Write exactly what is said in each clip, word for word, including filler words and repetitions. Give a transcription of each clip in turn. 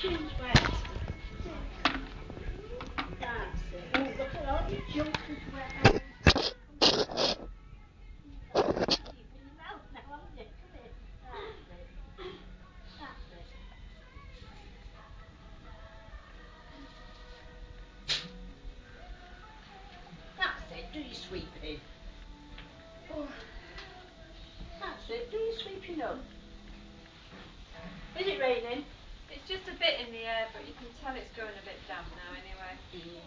June's wet. That's it. Oh, look at all your junk is wet. That's it, do your sweeping. Oh. That's it, do your sweeping up. Is it raining? It's just a bit in the air, but you can tell it's going a bit damp now anyway. Mm.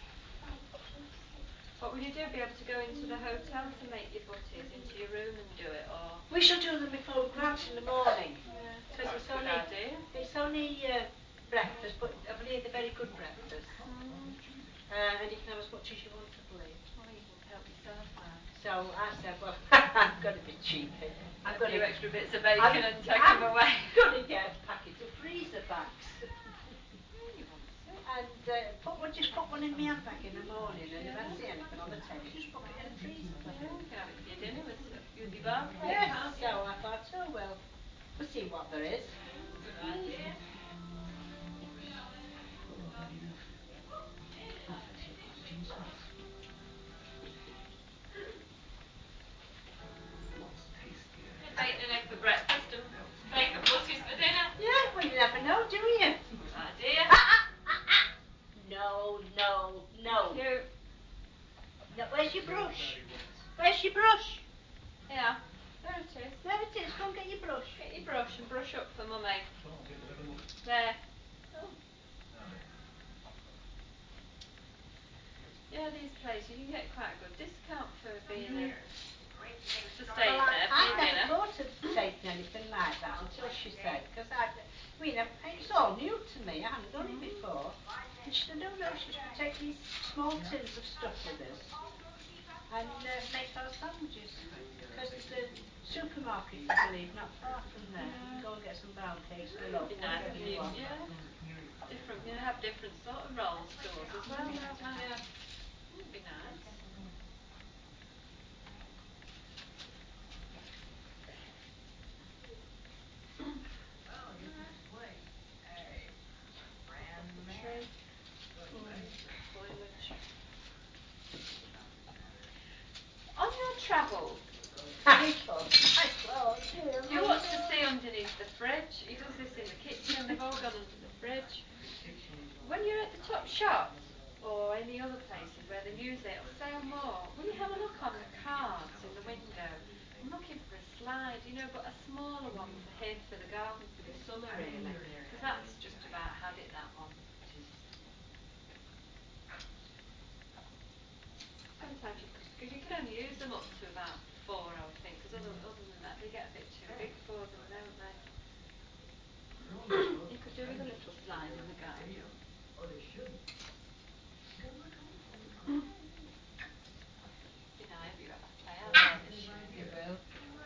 What will you do? Be able to go into the hotel to make your butties into your room and do it, or? We shall do them before we go out in the morning. Yeah, Because that's it's a good only, idea. it's only uh, breakfast, but I believe they're very good breakfast. Mm. Uh, and you can have as much as you want, I believe. Well, you can help yourself now. So I said, well, I've got to be cheeky. I've got a few to, extra bits of bacon I've, and take I've them away. got to get a packet of freezer bags. You want to? And uh, put one, just put one in my handbag in the morning, and Yeah. if I see anything on the table, just put it in the freezer. Yeah, you can have it for your dinner with, with your bar cake, Yes, can't so you? I thought, oh well, we'll see what there is. Good idea. Bacon and egg for breakfast and bacon butties for dinner. Yeah, well you never know, do you? Good idea. Ah, ah, ah, ah. No, no, no. Thank you. No, where's your brush? Where's your brush? Yeah, there it is. There it is, go and get your brush. Get your brush and brush up for mummy. There. Oh. Yeah, these places you can get quite a good discount for being a for Well, staying I, there for I your never dinner. thought of taking anything like that until she said, because I, I mean, it's all new to me, I haven't done it before. And she said, no, no, she should take these small tins of stuff with us and uh, make our sandwiches. Because there's a supermarket, I believe, not far from there. You can go and get some pound cakes or loaf, Be nice whatever if you you, want. yeah. Different, you have different sort of roll stores as well, don't they? Yeah. It'd be nice. Tree. Foliage. On your travels, I thought, I thought, you watch to see underneath the fridge. He does this in the kitchen, they've all gone under the fridge. When you're at the top shops, or any other places where the music will sell more, will you have a look on the cards in the window? I'm looking for a slide, you know, but a smaller one for him, for the garden, for the summer really. Because that's just about had it, that one. Sometimes you could, because you can only use them up to about four, I would think, because other, other than that they get a bit too big for them, don't they? You could do with a little slide in the garden. You know, if you ever play out there this year. you will.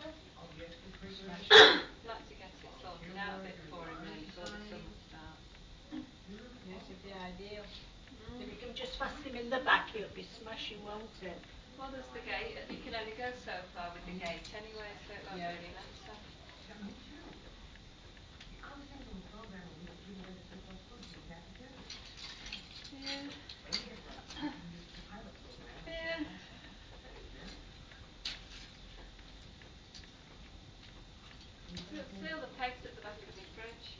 I'd like to get it sorted out a bit for him really before the summer starts. Yes, it'd be ideal. Mm. If you can just fasten him in the back, it'll be smashing, won't it? Well, there's the gate. You can only go so far with the gate anyway, so it won't Yeah. really matter. Yeah. Yeah. Seal, seal the pegs at the back of the fridge.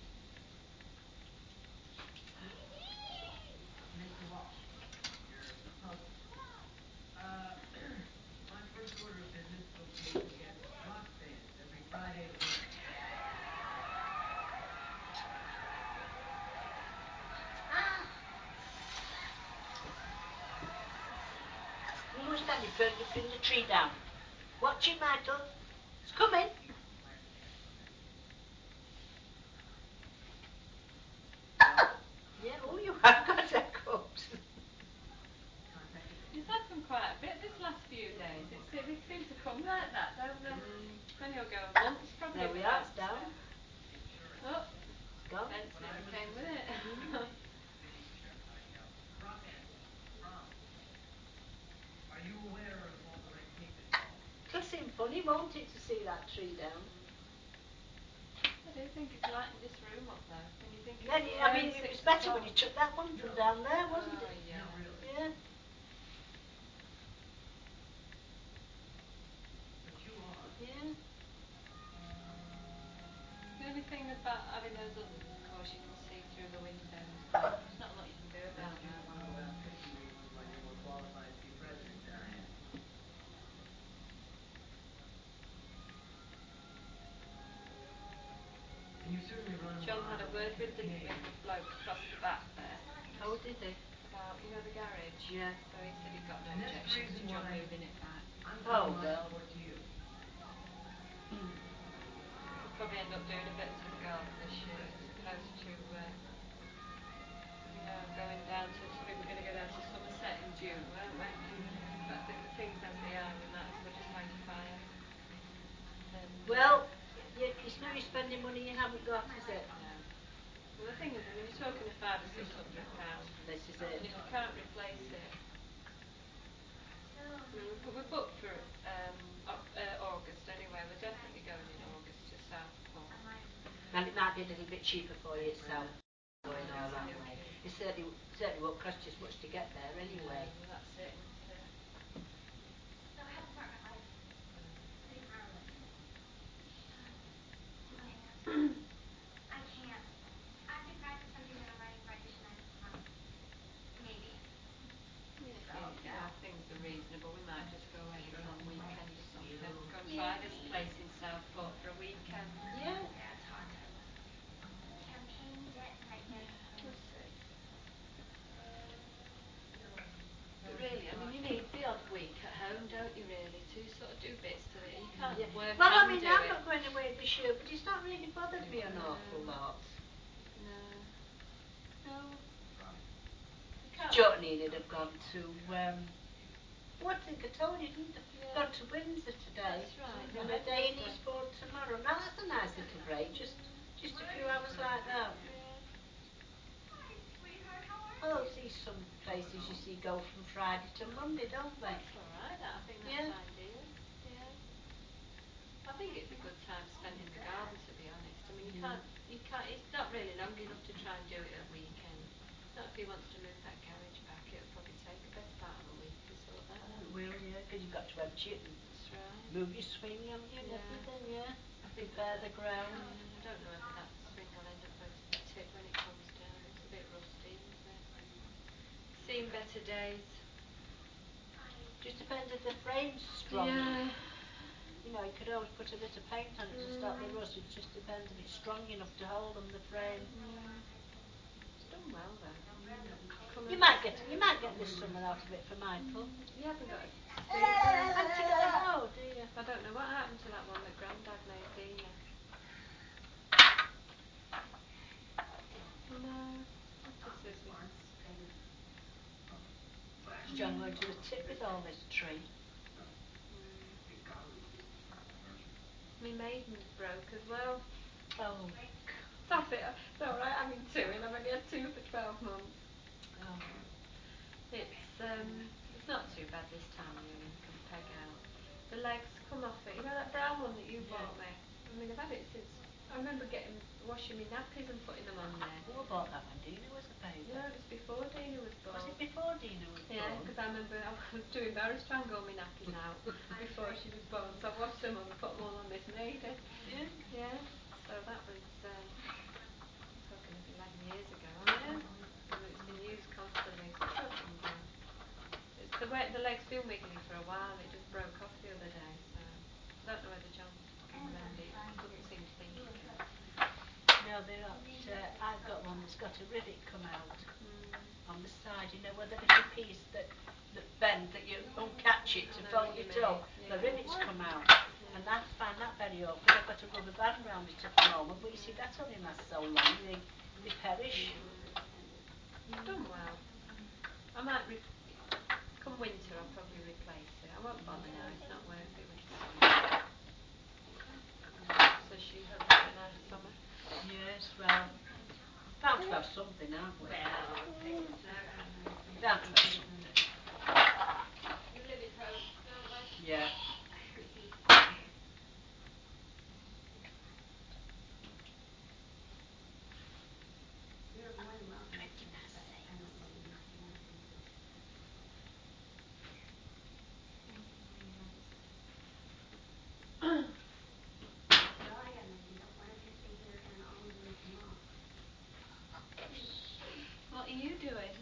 Who's standing? Bring the, bring the tree down. Watch it, Michael. It's coming. Yeah, oh, you have got a coat. You've had them quite a bit this last few days. It's, they seem to come like that, don't they? Mm. Then you'll go months probably. There we are, it's down. Oh, It's gone. fence nearly came with it. It'll seem funny, won't it, to see that tree down? do think it's lighting this room up though. When you think Then, it's I mean, around it six was better o'clock. when you took that one from down there, wasn't Oh, it? yeah. No, really. Yeah. But you are. Yeah. The only thing about having those others is, of course, you can see through the windows. But there's not a lot you can do Then about you that. want to go out fifty reasons why you're more qualified to be president than I am. And you certainly run John more had a hours word than with the, Kay. with the bloke across the back there Oh, did they? about, you know, the garage. Yeah. So he said he'd got no And that's the objections to reason John why moving it back. I'm Oh, giving my well. support to you. Mm. We'll probably end up doing a bit to the garden this year as opposed to, uh, you know, going down to, we were going to go down to Somerset in June, weren't we? But the, the things as they are and that, so we'll just hang fire. And, Well, you, it's no use spending money you haven't got, is it? no. Well, the thing is, I mean, you're talking of five or six hundred pounds, This is and it. if you can't replace it, I mean, we're, we're booked for um, Oc- uh, August anyway. We're definitely going in August to Southport. And it might be a little bit cheaper for you itself going all that Okay, way. okay. It certainly, certainly won't cost you as much to get there anyway. No, well, that's it, isn't it? I mean, if you, you know, things are reasonable, we might just go away for a weekend or something. Go and try this place in Southport for a weekend. Yeah. We'll see. But really, I mean, you need the odd week at home, don't you, really, to sort of do bits to it. You can't Yeah. work Well, I and mean, do I'm it. not going away this year, but it's not really bothered me an awful lot. No. No. You can't. Jotney would have gone to, um, what I think I told you, didn't I? Yeah. Gone to Windsor today. That's right. And Yeah. a day in Eastbourne tomorrow. Now that's a nice little break, just just a few hours like that. Yeah. Oh, see some places you see go from Friday to Monday, don't they? That's all right. I think that's Yeah. ideal. Yeah. I think it's a good time spent in the garden, to be honest. I mean, you Mm. can't, you can't. It's not really long enough to try and do it at weekend. Not if he wants to move that garage back. It'll probably take a best part of a week to sort that out. Well, yeah, because you've got to empty it and That's right. move your swing, haven't you, and Yeah. everything, yeah. I think Prepare that- the ground. Mm, I don't know whether that swing will end up going to the tip when it comes down. It's a bit rusty, isn't it? Seen better days. Just depends if the frame's strong. Yeah. You know, you could always put a bit of paint on it to stop the Mm. rust. It just depends if it's strong enough to hold them, the frame. Mm. It's done well though. Come You and might see get it. you might get this summer out of it for Michael. You haven't got a Fancy Dina. that? Oh dear. I don't know what happened to that one that Grandad made, Dina. No. It just says we can spend. Is John going to the tip with all this tree? Mm. My maiden's broke as well. Oh. That's it. It's alright having two and I've only had two for twelve months. Oh. It's um it's not too bad this time of year when you can peg out. The legs come off it. You know that brown one that you Yeah. bought me? I mean I've had it since I remember getting washing my nappies and putting them on there. Who bought that when Dina was a baby? No, it was before Dina was born. Was it before Dina was Yeah, born? because I remember I was too embarrassed trying to go my nappies out before she was born, so I washed them and put them all on this maiden. Yeah. Yeah, so that was um, talking of eleven years ago, wasn't it? And it's been used constantly, so it's broken down. It's the way the legs feel wiggly for a while. It just broke off the other day, so I don't know whether John can mend it. He doesn't seem to think he can. No, they're not. Uh, I've got one that's got a rivet come out Mm. on the side. You know where the little piece that that bend that you uncatch it to I know fold what you it mean, up. The yeah. rivets come out, Yeah. and I find that very awkward. I've got a rubber band round it at the moment, but you see that only lasts so long. They they perish. It's done well. I might re- come winter. I'll probably replace it. I won't bother now. It's not worth it with the sun. So she hopes for a nice summer. Yes, well, bound to have something, aren't we? Bound to have something. We live in hope, don't we? Yeah.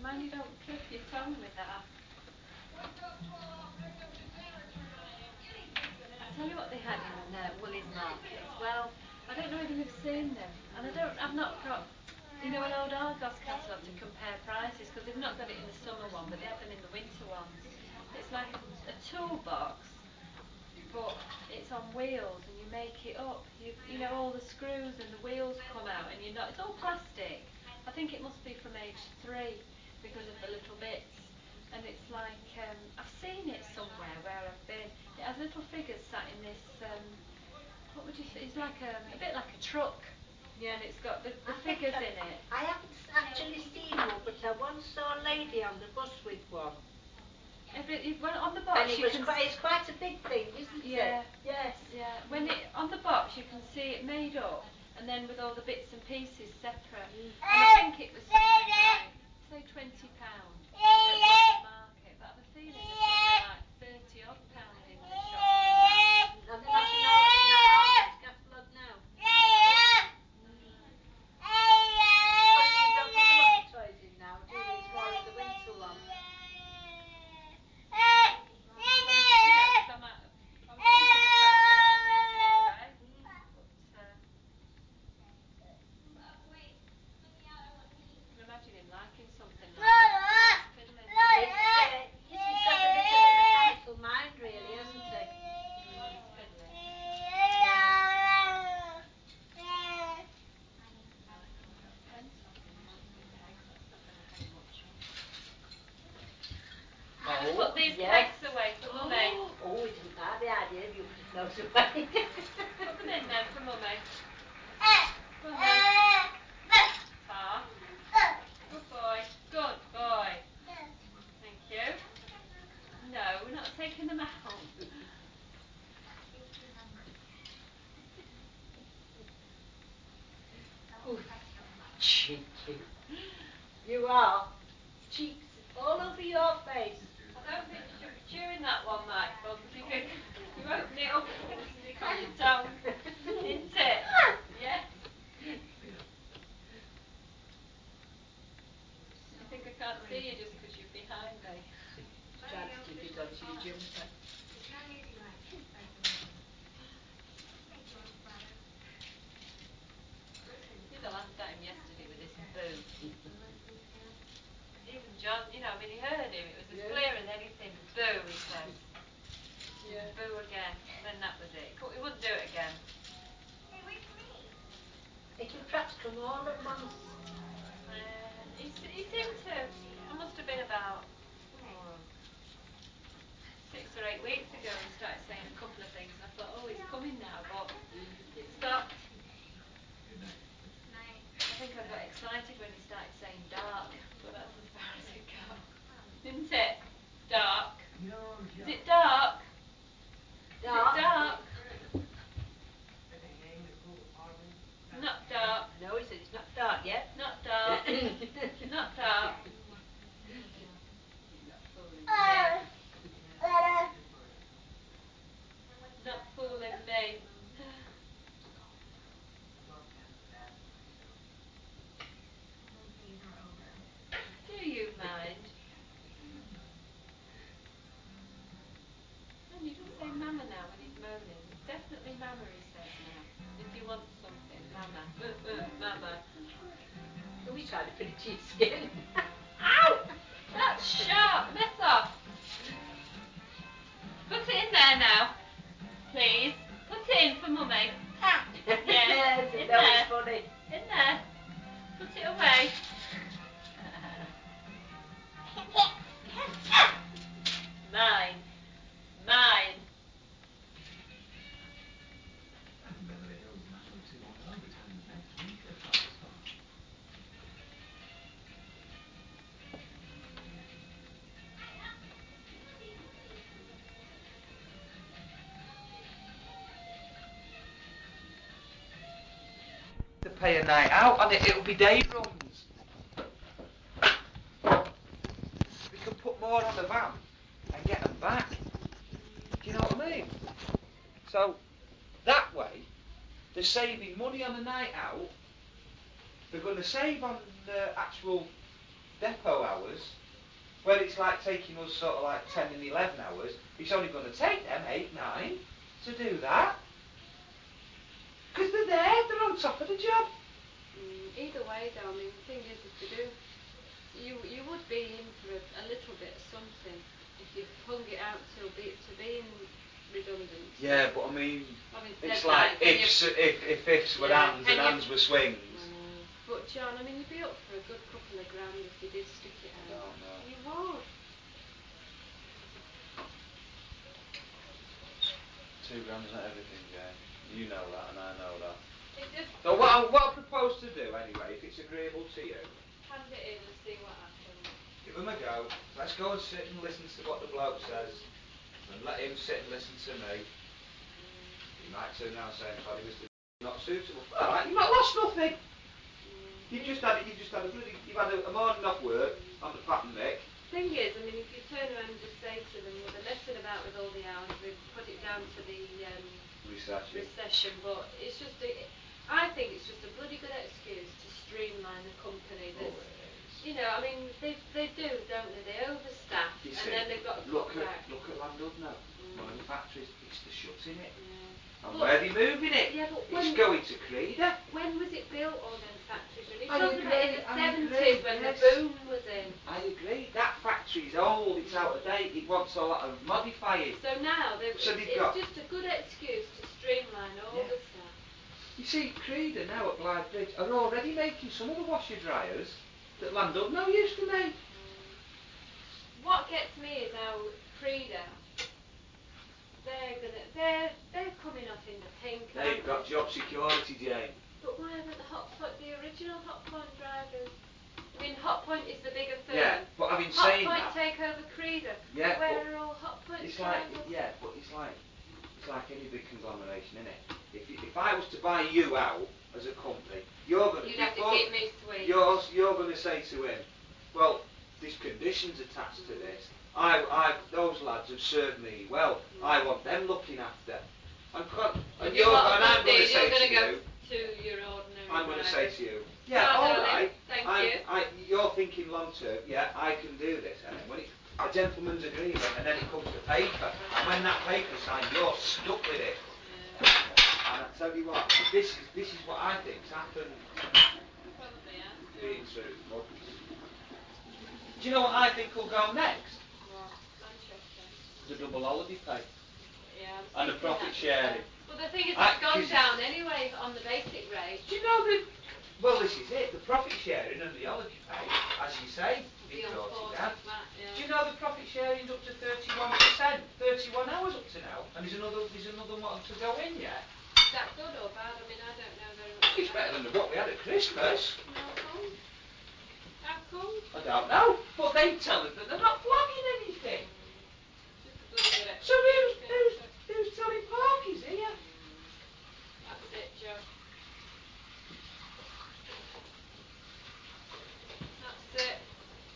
mind you don't clip your tongue with that. I tell you what they had in uh, Woolies markets. Well, I don't know whether you've seen them, and I don't. I've not got, you know, an old Argos catalogue to compare prices because they've not got it in the summer one, but they have them in the winter ones. It's like a, a toolbox, but it's on wheels, and you make it up. You, you know, all the screws and the wheels come out, and you're not. It's all plastic. I think it must be from age three because of the little bits. And it's like, um, I've seen it somewhere where I've been. It has little figures sat in this, um, what would you say? It's like a, a bit like a truck. Yeah. And it's got the, the I think figures I- in it. I haven't s- actually seen one, but I once saw a lady on the bus with one. If it, if, well, on the box And it you was can quite, it's quite a big thing, isn't yeah, it? Yes. yeah. When it on the box you can see it made up, and then with all the bits and pieces separate. Mm. And I think it was something like, say, twenty pound at West Market, but I have a feeling it's something like thirty odd pound in the shop. And they're not in our, in our Argos catalogue now. Because you don't put a lot of toys in now, do you? It's more in the winter one. Imagine him liking something like that. It's, uh, he's got a bit of a mechanical mind, really, hasn't he? Oh, put these yes. pegs away for Mummy. Oh, we didn't like the idea of you putting those away. Put them in then for Mummy. Come on then. Pa. Good boy. Good boy. Thank you. No, we're not taking them out. Ooh, cheeky. You are. Cheeks all over your face. I don't think you should be chewing that one, Michael, because you could, you open it up and it'll stick on your tongue. Isn't it? Yes. You think I can't see you just because you're behind me? Trying to stick it onto your jumper. He had a laugh at him yesterday with this boo. Even John, you know, I mean, he heard him, it was as Yeah. clear as anything. Boo, he said. Yeah. Boo again. And then that was it. He cou- He wouldn't do it again. It will perhaps come all at once. Uh, he, s- he seemed to, I must have been about oh, six or eight weeks ago he started saying a couple of things and I thought, oh, he's coming now, but it stopped. I think I got excited when he started saying dark, but that's as far as it got. Isn't it? Dark. Is it dark? Is it dark? Not dark. No, he said it's not dark yet. Not dark. Not dark. Not fooling me. Do you mind? And you can say mama now when he's moaning. It's definitely mama he says now. If you want something, mama. Uh, uh, mama. Oh, he's trying to put it to your skin. Ow! That's sharp. Mess off. Put it in there now. Please. Put it in for mummy. Yes, in no, there. it's funny. In there. Put it away. Mine. Mine. To pay a night out and it, it'll be day runs. We can put more on the van and get them back. Do you know what I mean? So that way they're saving money on a night out. They're going to save on the actual depot hours, where it's like taking us sort of like ten and eleven hours, it's only going to take them eight, nine to do that. Because they're there, they're on top of the job. Mm, either way though, I mean, the thing is, if they do, you you would be in for a, a little bit of something if you hung it out till be, to being redundant. Yeah, but I mean, Having it's said like that, ifs, if, if ifs were Yeah, ands and and you- ands were swings. Mm. But John, I mean, you'd be up for a good couple of grand if you did stick it No, out. no. You would. Two grand's not everything, Jane. You know that, and I know that. It just So what I, what I propose to do anyway, if it's agreeable to you, hand it in and see what happens. give him a go. Let's go and sit and listen to what the bloke says, and let him sit and listen to me. He might turn around and say, sorry, Mister not suitable. All right, you've not lost nothing. You've just had you've just had a bloody you've had a, a morning off work on the pattern Mick. Thing is, I mean, if you turn around and just say to them, well, they're messing about with all the hours, we've put it down to the um, Recession. recession, but it's just, a, I think it's just a bloody good excuse to streamline a company that's, Oh, it is. you know, I mean, they they do, don't they? They overstaff, You and see, then they've got to look cut at back. look at Landud now. Mm. One of the factories, it's the shutting it. Yeah. And Look, where are they moving it? Yeah, but It's when- going to Creda. When was it built, all them factories? When you're I talking about in agree, the I seventies agree, when yes. the boom was in. I agree. That factory's old. It's out of date. It wants a lot of modifying. So now they've, So it's, they've got- it's just a good excuse to streamline all Yeah. the stuff. You see, Creda now at Blythe Bridge are already making some of the washer dryers that Landud no used to make. What gets me is how Creda, they're gonna, they're they're coming up in the pink. They've aren't got they? job security, Jane. But why haven't the hot point, the original hot point drivers? I mean, Hot Point is the bigger firm. Yeah, but having Hot saying Point that, take over Creda. Yeah, Where but are all Hot Point it's like drivers? yeah, but it's like it's like any big conglomeration, innit? If you, if I was to buy you out as a company, you're gonna You'd have to before- keep me sweet. You're you're gonna say to him, well, there's conditions attached to this. I I those lads have served me well. I want them looking after. And, co- and You you're what and I'm I'm gonna going do, to say you're gonna to go you. to your ordinary I'm going to say drivers. to you, yeah, Right, all darling, right. thank I'm, you. I, you're thinking long term. Yeah, I can do this. And then when it, a gentleman's agreement, and then it comes to paper, and when that paper's signed, you're stuck with it. Yeah. And I tell you what, this is this is what I think's happened. Probably has. Being truthful. Do you know what I think will go next? What? Manchester. The double holiday pay Yeah, I'm and the thinking profit that. sharing. Well, the thing is, I- it's gone 'cause- down anyway on the basic rate. Do you know the? Well, this is it. The profit sharing and the holiday pay, as you say, The it brought it unfortunate down. flat, yeah. Do you know the profit sharing's up to thirty-one percent? thirty-one hours up to now, and there's another there's another one to go in yet. Is that good or bad? I mean, I don't know very much. It's about better than what we had at Christmas. it. How come? How come? I don't know, but they tell us that they're not flogging anything. Just a bloody good So who's excuse, who's who's telling Parkies here? That's it, Joe. That's it.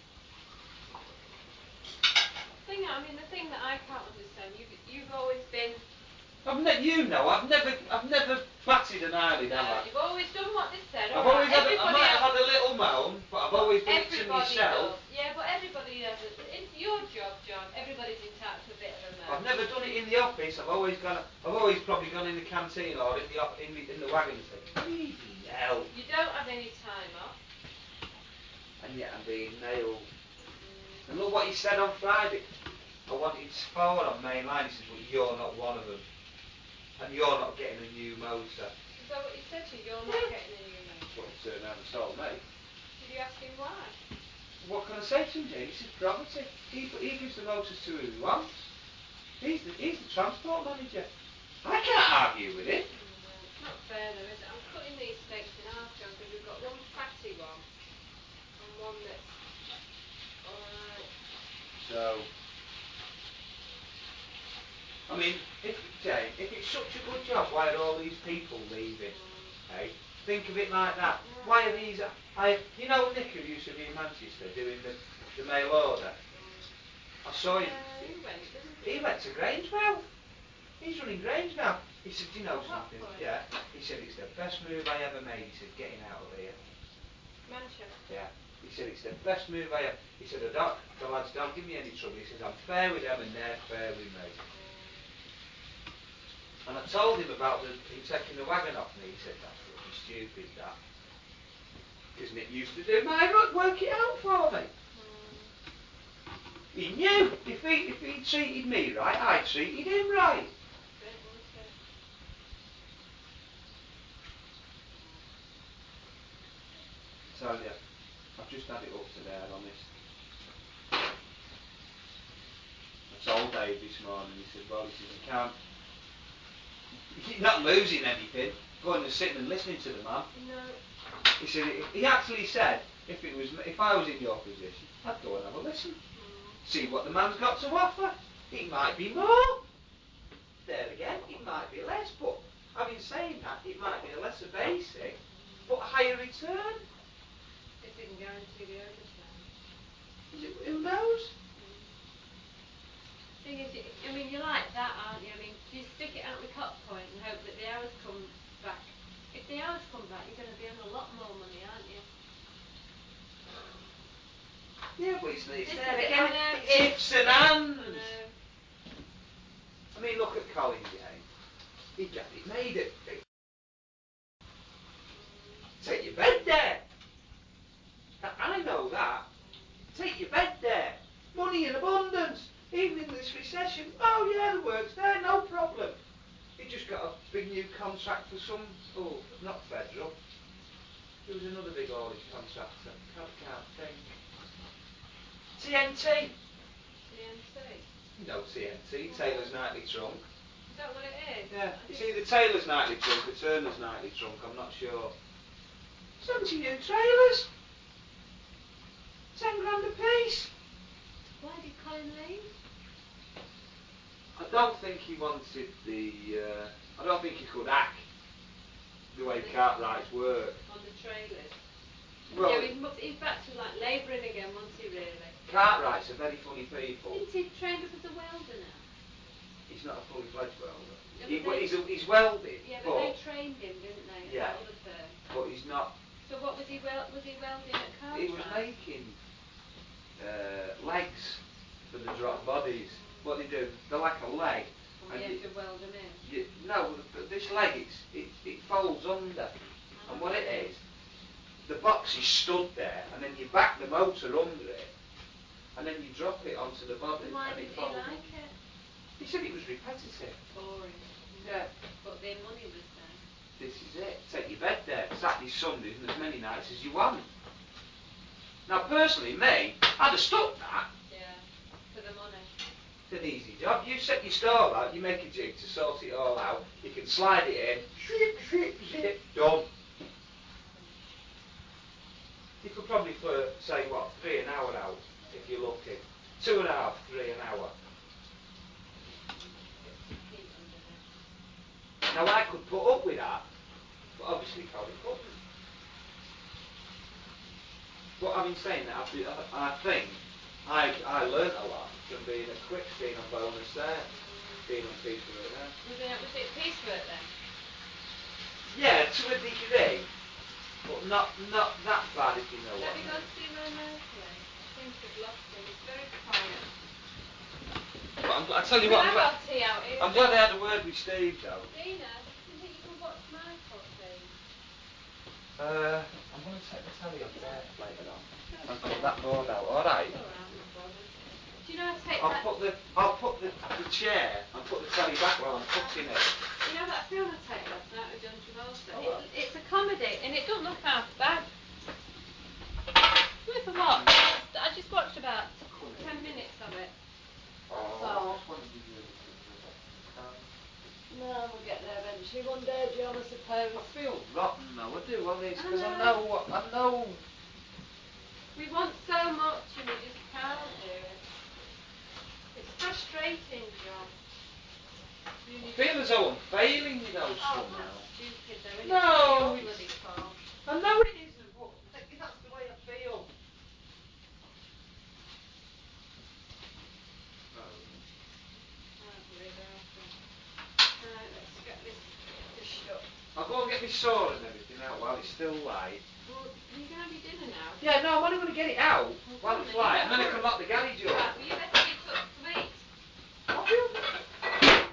Thing, I mean, the thing that I can't understand, you've you've always been. I've ne- you know, I've never I've never batted an eyelid, have Uh, I? you've always done what they said. I've all always right. had a, I Everybody might have else- had a little moan, but I've always done it to Everybody myself. does. Yeah, but everybody does it. It's your job, John. Everybody's entitled to a bit of a moan. I've never done it in the office. I've always gone. I've always probably gone in the canteen or in the op- in the in the wagon and said, "Bleeding hell!" You don't have any time off. And yet I'm being nailed. And look what he said on Friday. I wanted four on main line. He says, "Well, you're not one of them, and you're not getting a new motor." Is that what he said to you? You're not Yeah. getting a new motor. That's what he turned around and told me. Did you ask him why? What can I say to him, Jane? It's his property. He he gives the motors to who he wants. He's the he's the transport manager. I can't argue with it. No, it's not fair though, is it? I'm cutting these steaks in half, John, because we've got one fatty one and one that's alright. So, I mean, if Jane, if it's such a good job, why are all these people leaving? Hey, think of it like that. Why are these? I, you know, Nick who used to be in Manchester doing the the mail order. I saw him. Uh, he went, didn't he? He went to Grange now. He's running Grange now. He said, "Do you know Oh, what something?" point? Yeah. He said, "It's the best move I ever made." He said, "Getting out of here." Manchester. Yeah. He said, it's the best move I ever. He said, I don't, the lads don't give me any trouble. He says, I'm fair with them and they're fair with me. And I told him about the, him taking the wagon off me. He said, that's really stupid, that. Because Nick used to do my work, work it out for me. He knew if he if he treated me right, I treated him right. I tell you, I've just had it up to there on this. I told Dave this morning, he said, well, he says, you can't, you're not losing anything, going and sitting and listening to the man. No. He said, he actually said, if it was, if I was in your position, I'd go and have a listen. Mm. See what the man's got to offer. It might be more. There again, it might be less, but having saying that, it might be a lesser basic, but a higher return. It didn't guarantee the overtime. Who knows? Thing is, I mean, you're like that, aren't you? I mean, you stick it out the cut point and hope that the hours come back. If the hours come back, you're going to be on a lot more money, aren't you? Yeah, but it's, it's this there is again. It, It's ifs and ands. I know. I mean, look at Colin Gay. He got it made it. Take your bed there. I know that. Take your bed there. Money in abundance. Even in this recession. Oh yeah, the work's there, no problem. He just got a big new contract for some, oh, not federal. There was another big haulage contractor. Can't, can't think. T N T. T N T? You know T N T, Taylor's Nightly Trunk. Is that what it is? Yeah, it's either Taylor's Nightly Trunk or Turner's Nightly Trunk, I'm not sure. seventy new trailers. Ten grand a piece. Why did Colin leave? I don't think he wanted the, uh, I don't think he could act the way Cartwrights work. On the trailers? Well, yeah, he's, he's back to like labouring again, wasn't he really? Cartwrights are very funny people. Isn't he trained up as a welder now? He's not a fully fledged welder. Yeah, he, they, he's, a, he's welded. Yeah, but, but they trained him, didn't they? Yeah. At other firm. But he's not. So what was he wel- was he welding at Cartwright? He was making uh, legs for the drop bodies. What they do, they're like a leg. And you have to weld them in? You, no, but this leg, it's, it, it folds under. Oh, and what it is, the box is stood there, and then you back the motor under it, and then you drop it onto the body. Why and didn't it he folds like under. it? He said it was repetitive. Boring. Yeah. But their money was there. This is it. Take your bed there, Saturdays, Sundays, and as many nights as you want. Now, personally, me, I'd have stuck that. Yeah, for the money. It's an easy job. You set your stall out, you make a jig to sort it all out, you can slide it in, zip, zip, zip, done. You could probably for, say, what, three an hour out, if you're lucky. Two and a half, three an hour. Now, I could put up with that, but obviously Colin couldn't. But having saying that, I, th- I think I I learnt a lot from being at Quicks, being on bonus there, being on piecework there. Was it, was it piecework then? Yeah, to a degree, but not not that bad if you know Let what I me mean. go and see Ray Merkley. I think I've lost him. He's very quiet. But I'm, I tell you Can what, I I'm glad, got tea out here? I'm glad I had a word with Steve though. Dina, do you think you can watch Michael, please? Uh, I'm going to take the telly off there later on and put that board out. All right. It's alright, no bother. Do you know how to take I'll that? put the I'll put the, the chair and put the telly back while I'm cooking it. You know that film I taped last night with John Travolta? Oh, It, well. it's a comedy and it don't look half bad. Worth a watch. I just watched about ten minutes of it. Oh, So, I just wanted to do this. no, we'll get there eventually. One day, John, I suppose. I feel rotten now, I do, all this, I because I know. know what, I know. We want so much and we just can't do it. It's frustrating, John. Really I feel as though I'm failing, you know, Oh, somehow. that's stupid though, isn't No, it? It's not your it's- bloody fault. I know it isn't, but that's the way I feel. Can't worry about it. Right, let's get this dished up. I'll go and get my saw and everything out while it's still light. Well, are you going to have your dinner now? Yeah, no, I'm only going to get it out Well, while go on it's then, light, you and then I go can for lock the garage it. up. Right, well you better get up to eat. I'll be up.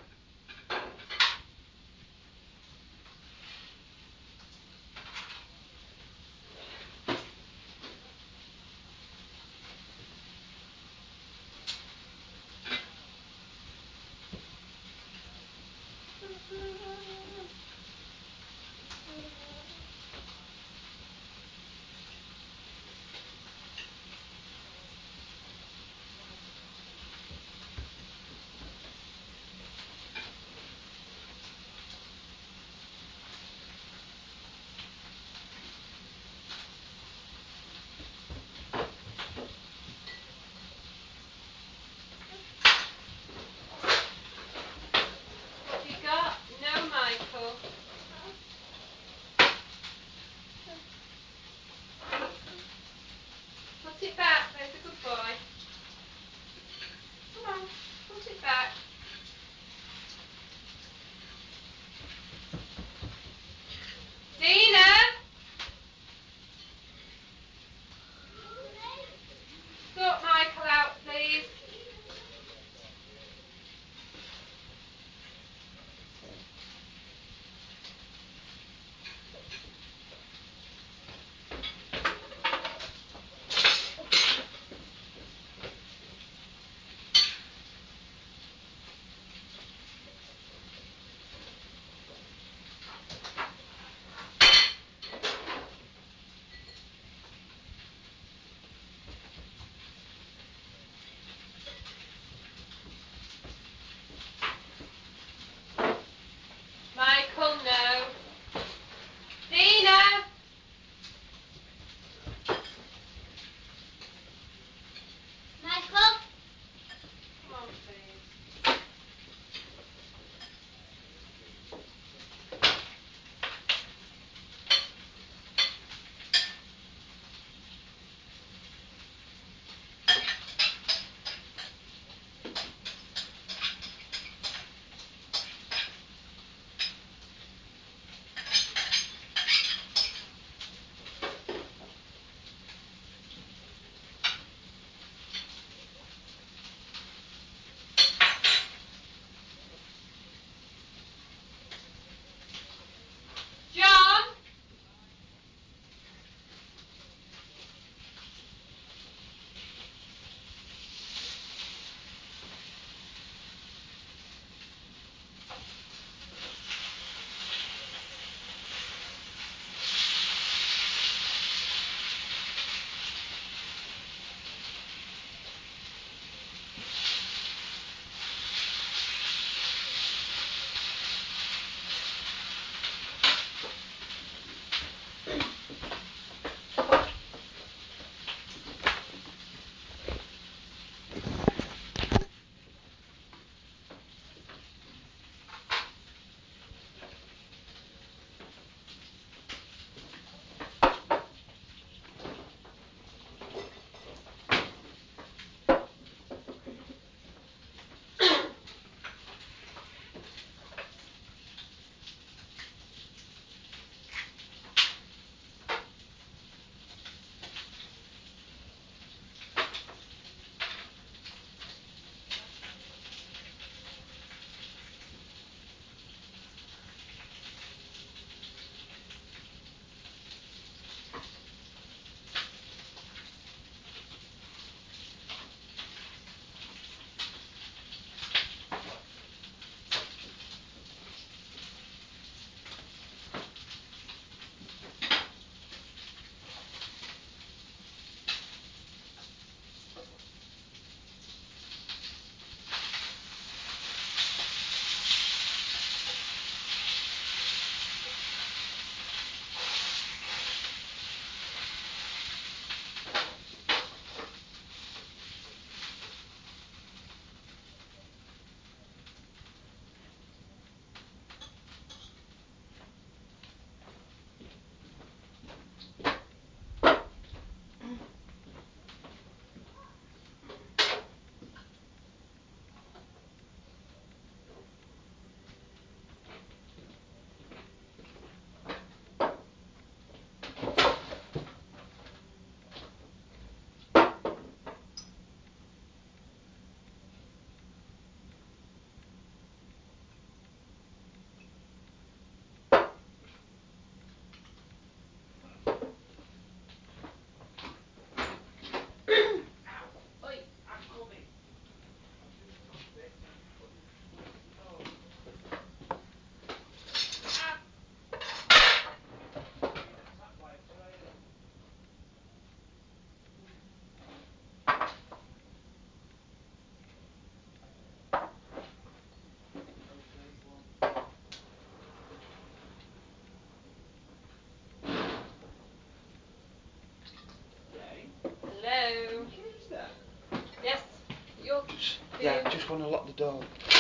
Hello. Who's there? Yes. You're. Yeah, I'm just going to lock the door.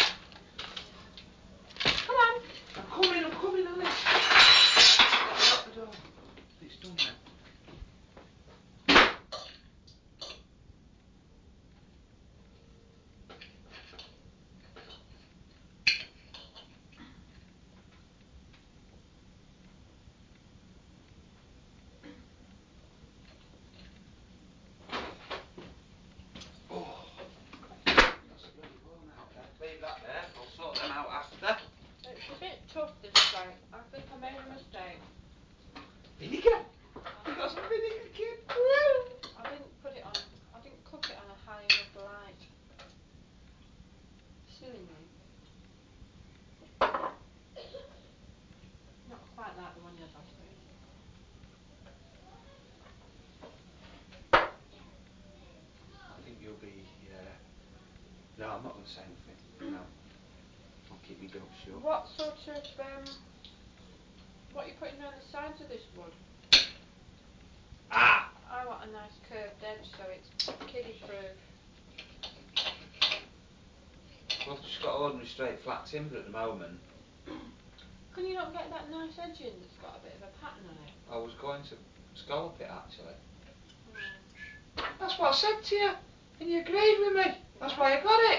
Come on. I'm coming, I'm coming, Alice. Lock the door. It's done now. Oh, that's bloody warm out there. Leave that there. I'll sort them out after. It's a bit tough this way. I think I made a mistake. Vinegar? You got some vinegar, kid? I didn't put it on. I didn't cook it on a high enough light. Silly me. Not quite like the one you had last week. I think you'll be, yeah. No, I'm not going to say anything. No. I'll keep my goat shut. What sort of um? What are you putting around the sides of this wood? Ah! I want a nice curved edge so it's kiddie proof. Well, I've just got ordinary straight flat timber at the moment. Can you not get that nice edge in that's got a bit of a pattern on it? I was going to scallop it actually. Hmm. That's what I said to you, and you agreed with me. That's why I got it.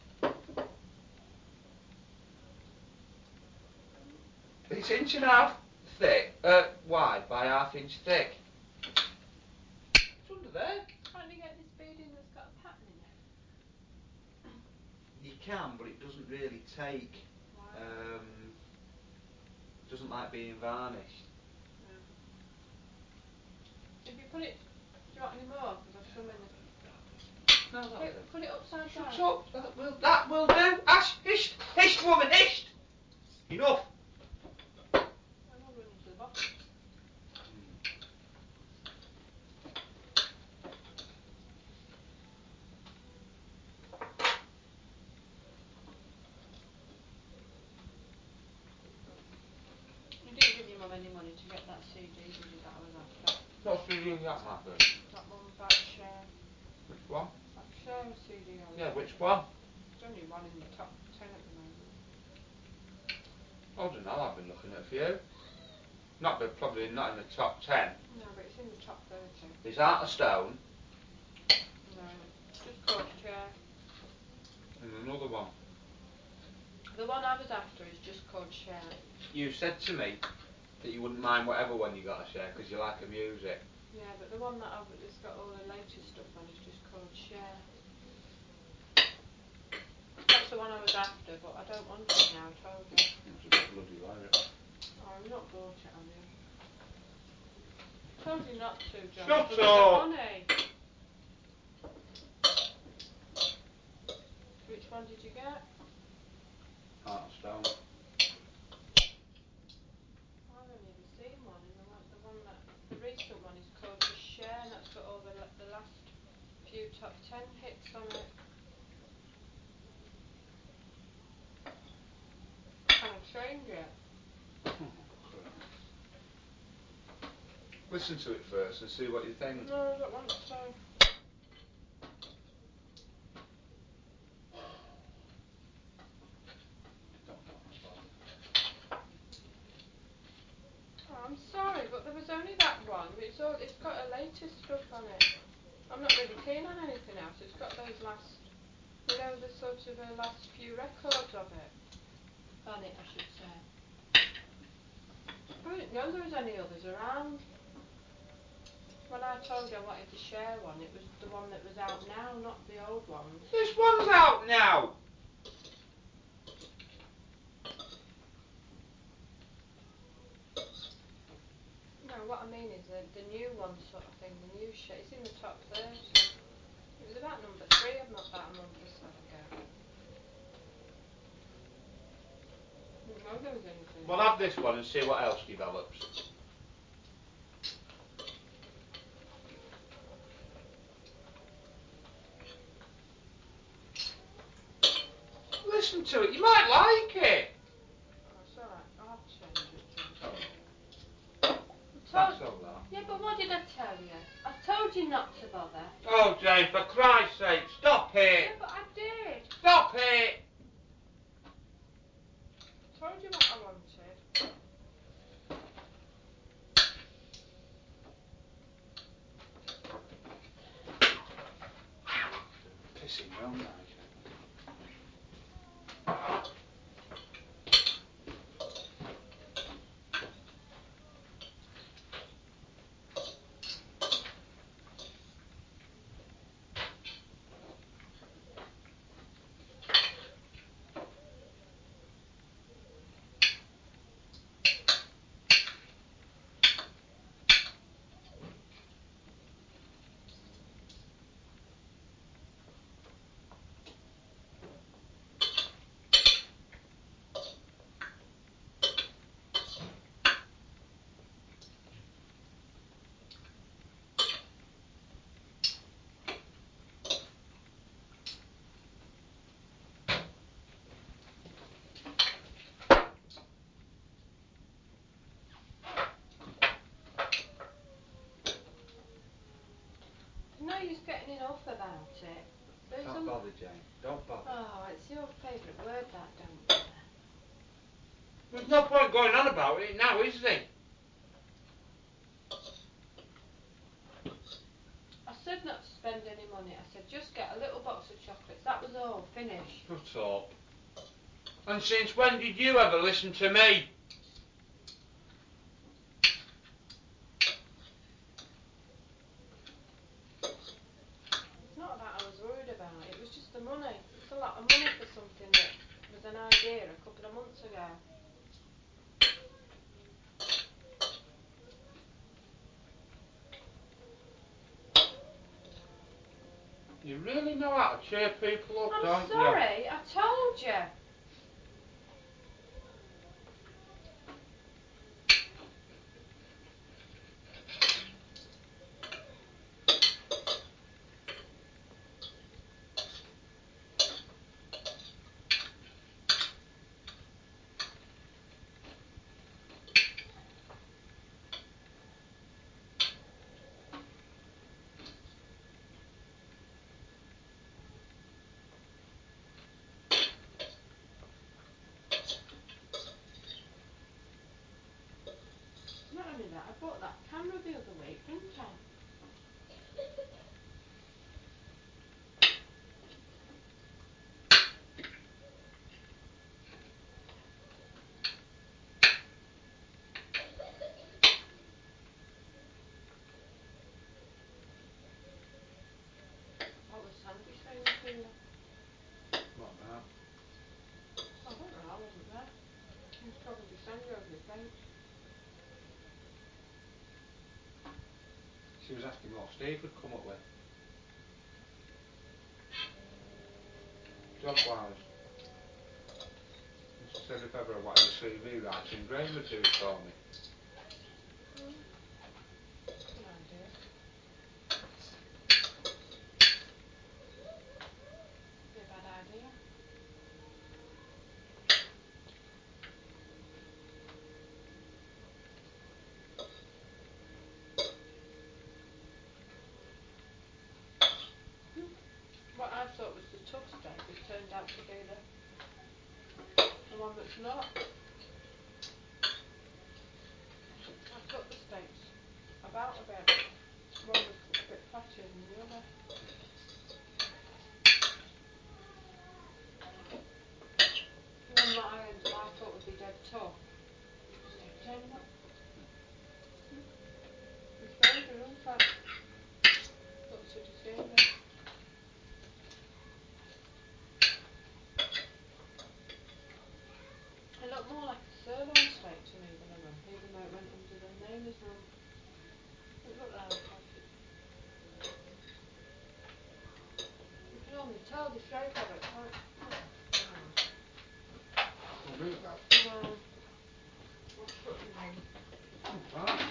It's inch and a half thick, uh, wide by half inch thick. It's under there. Can't you get this beading that's got a pattern in it? You can, but it doesn't really take. Why? Um, doesn't like being varnished. Yeah. If you put it, do you want any more? Because I've some in the. No, Put it, put it upside Shut down. up. That will, that will do. Ash, hish, hish, woman, hish. Enough. I'm not running to the bottom. You didn't give your mum any money to get that C D, did you, that I was after? What's the doing that, Margaret? That one back share. Which one? Back share C D I was Yeah, after. which one? There's only one in the top ten at the moment. I don't know, I've been looking at a few. Not, but probably not in the top ten. No, but it's in the top thirty. There's Art of Stone. No, just called Share. And another one. The one I was after is just called Share. You said to me that you wouldn't mind whatever one you got to share because you like the music. Yeah, but the one that I've, it's got all the latest stuff on is just called Share. That's the one I was after, but I don't want it now, I told you. It's a bit bloody right. Oh, I've not bought it, have you? I told you not to, John. Shut Because of the up! money. Which one did you get? Art of Stone. I've only ever seen one, and the one, the one that, the recent one is called Just Share, and that's got all the the last few top ten hits on it. Can I change it? Listen to it first and see what you think. No, I don't want to. Oh, I'm sorry, but there was only that one. It's all, it's got a latest stuff on it. I'm not really keen on anything else. It's got those last, you know, the sort of uh, last few records of it. On it, I should say. I didn't know there was any others around. When I told you I wanted to share one, it was the one that was out now, not the old ones. This one's out now! No, what I mean is the, the new one sort of thing, the new shit. It's in the top thirty. It was about number three about a month or so ago. Didn't know there was anything. We'll have this one and see what else develops. Listen to it, you might like it. Oh, it's alright. I'll change it, John. Oh, I told that's all that. Yeah, but what did I tell you? I told you not to bother. Oh, Jane, for Christ's sake, stop it! Yeah, but I did. Stop it! Told you what I wanted. Pissing me on now, Jane. No use getting enough about it. There's Don't some- bother, Jane. Don't bother. Oh, it's your favourite word, that, don't bother. There's no point going on about it now, is there? I said not to spend any money. I said just get a little box of chocolates. That was all. Finish. Shut up. And since when did you ever listen to me? It's not that I was worried about. It was just the money. It's a lot of money for something that was an idea a couple of months ago. You really know how to cheer people up, I'm don't you? sorry. I told you. Not only that, I bought that camera the other week, didn't I? What was Sandy saying to you? What now? I don't know, I wasn't there. He was talking to Sandy over the fence. She was asking what Steve would come up with. Job-wise. And she said if ever I wanted a C V writing, Graham would do it for me. Mm. Good idea. Be a bad idea. What I thought was the tough steak has turned out to be the the one that's not. I cut the steaks about a bit. One was a bit fattier than the other. The one that I, end, I thought would be dead tough. Dead tender. Mm. It's very good, isn't it? Lots of deceiving. It looked more like a sirloin steak to me than a rump, even though it went under the name as rump. It looked like it. You can only tell the shape of it, can't you? What do you about? Well, what's putting it in? Oh, fine.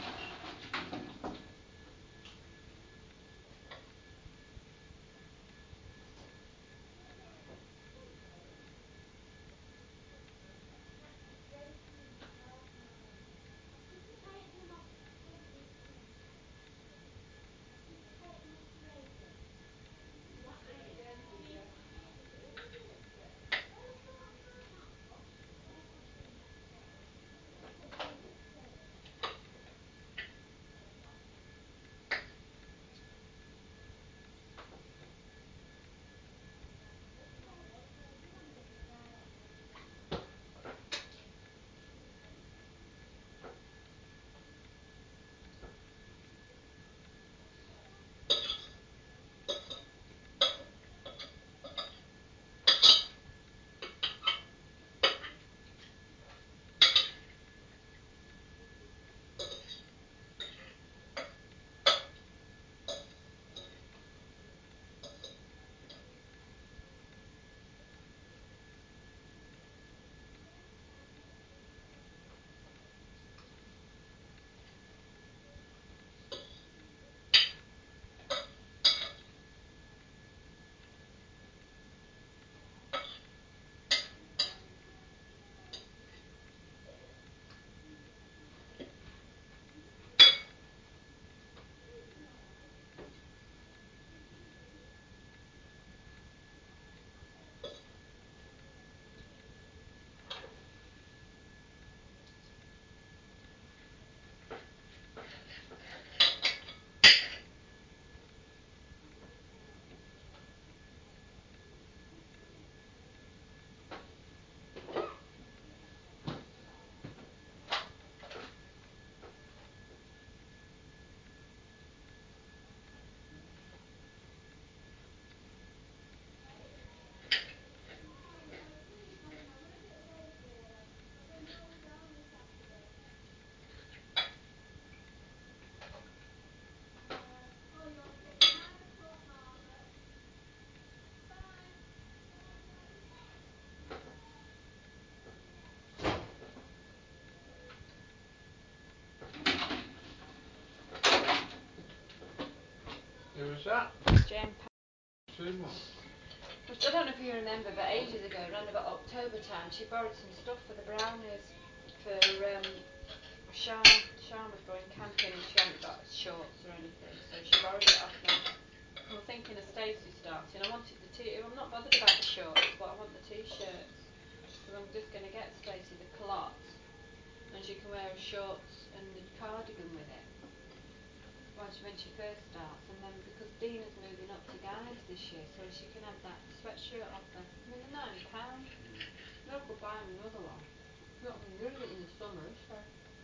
What's that? Jane Pa- Two more. Which I don't know if you remember, but ages ago, around about October time, she borrowed some stuff for the brownies for um, Sean. Sean was going camping and she hadn't got shorts or anything, so she borrowed it off me. I'm thinking of Stacey starting. I wanted the t. I'm not bothered about the shorts, but I want the t-shirts. So I'm just going to get Stacey the culottes, and she can wear her shorts and the cardigan with it when she, when she first starts. And then because Dina's moving up to Guides this year, so she can have that sweatshirt off her. I mean, they're nine pounds. No good buying another one. Not going to use it in the summer, so.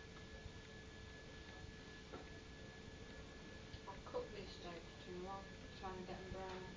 I'll cook these steaks too long, trying to get them brown.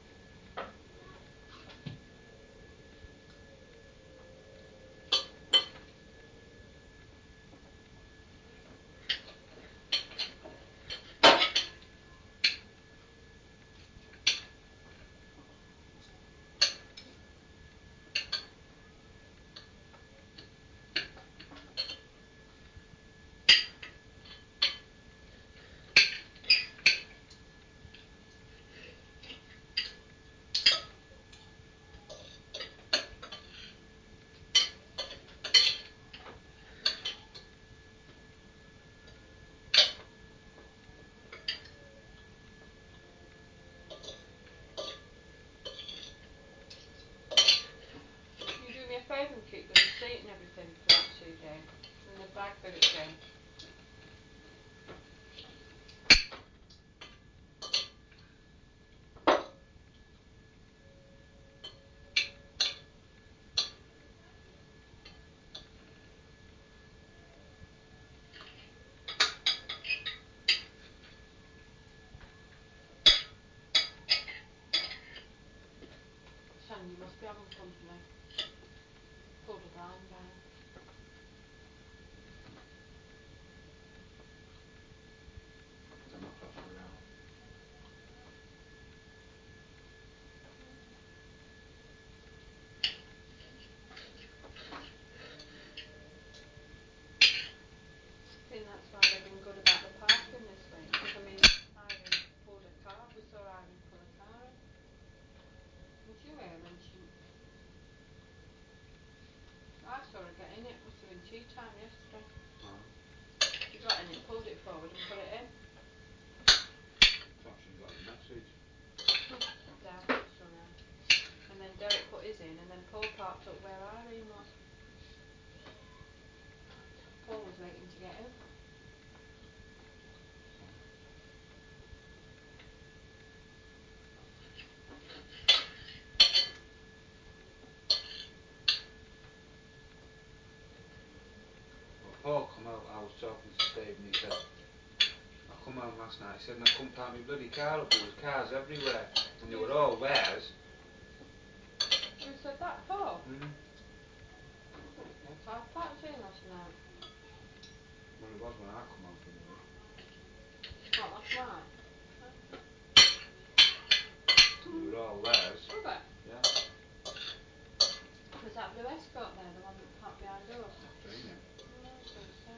Can you do me a favour and keep the receipt and everything for that C D? And the bag that it's in? Son, you must be having company. Pull the blind down. They're not that far out. I think that's why they've been good about the parking this week. Because I mean, Irene pulled a car. We saw Irene pull a car in. Did you hear when she? I saw her get in it. Must have been tea time yesterday. Oh. She got in it, pulled it forward, and put it in. Thought she got the message. Dad, somehow. And then Derek put his in, and then Paul parked up where Irene was. Paul was waiting to get in. Well, Paul come out, I was talking to Steve and he said, I come home last night, he said, and I couldn't park my bloody car up, there was cars everywhere, and they were all theirs. Who said that, Paul? Mm. No car parked in last night. Well, it was when I come home from work. What, last night? They were all theirs. Was it? Yeah. Was that blue Escort there, the one that parked behind us? I've seen it. Oh, I think so.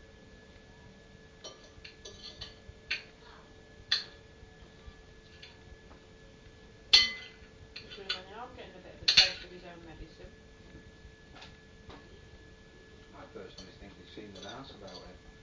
He's doing any harm getting a bit of a taste of his own medicine. I personally think they've seen the house about it.